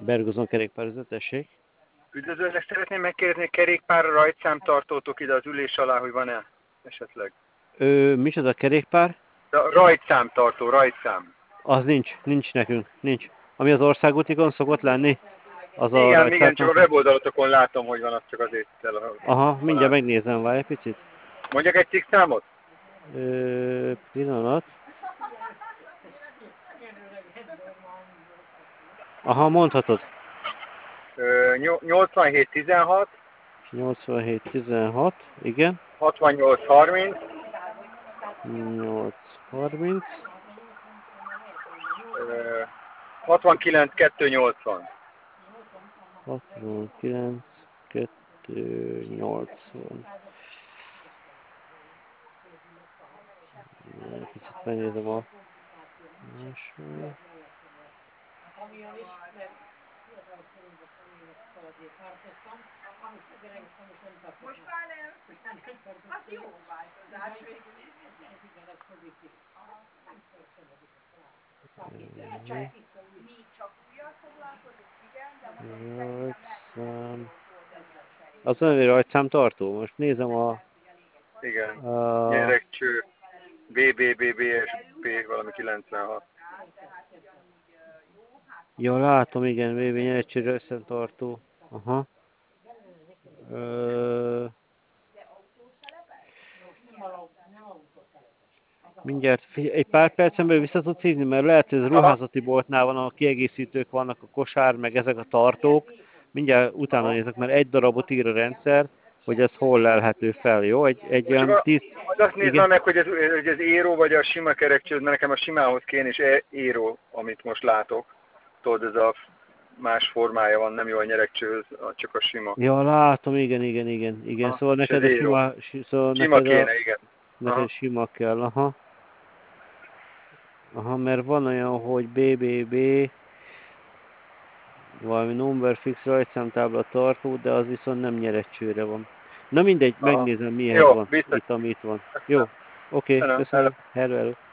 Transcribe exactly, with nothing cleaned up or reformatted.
Bergozon kerékpározó, tessék. Üdvözöllek, szeretném megkérdezni, kerékpár rajtszámtartótok ide az ülés alá, hogy van-e esetleg? Ö, micsoda kerékpár? De rajtszámtartó, rajtszám. Az nincs, nincs nekünk, nincs. Ami az országútikon szokott lenni, az a Igen, igen, csak a rajtszámtartó. weboldalotokon látom, hogy van, az csak azért el. Aha, mindjárt megnézem, várj egy picit. Mondjak egy cikkszámot? Ö, pillanat. Aha, mondhatod. Ö, nyolcvanhét tizenhat, nyolcvanhét tizenhat, igen. hatvannyolc harminc, nyolc harminc. ö, hatvankilenc kettőszáznyolcvan. hatvankilenc kettőszáznyolcvan. Picit megnézem a másról. Most már nem. Az jó változás végül is. Mi csak újjal foglalkozunk, igen, de mondom, szerintem lesz Rajtszám. cserélni. Az olyan, hogy rajtszámtartó. Most nézem a... Igen. a Gyerekcső, bé bé bé bé es pé valami kilencvenhat. ja, látom, igen, vé vé nyeretség rajtszámtartó. Aha. Ö... Mindjárt, figyelj, egy pár percen belül vissza tudsz hívni, mert lehet, hogy ez Aha, ruházati boltnál van, ahol kiegészítők vannak, a kosár, meg ezek a tartók. Mindjárt utána aha. nézek, mert egy darabot ír a rendszer, hogy ez hol lelhető fel, jó? Egy, egy Csak olyan a, tíz... azt nézd Igen? már meg, hogy ez, hogy ez éró vagy a sima kerekcső, mert nekem a simához kéne, és e- éró, amit most látok. Tudod, ez a más formája van, nem jó a nyerekcsőhöz, csak a sima. Ja, látom, igen, igen, igen, igen. Aha, Szóval és ez neked a éró. sima, si- szóval Sima neked a, kéne, igen. neked Aha. sima kell, aha. Aha, mert van olyan, hogy bé bé bé, valami number fix rajtszámtábla tartó, de az viszont nem nyerecsőre van. Na mindegy, Aha. megnézem mihez Jó, van, biztos. itt ami itt van. Jó, oké, okay, Köszönöm. köszönöm, hello, hello.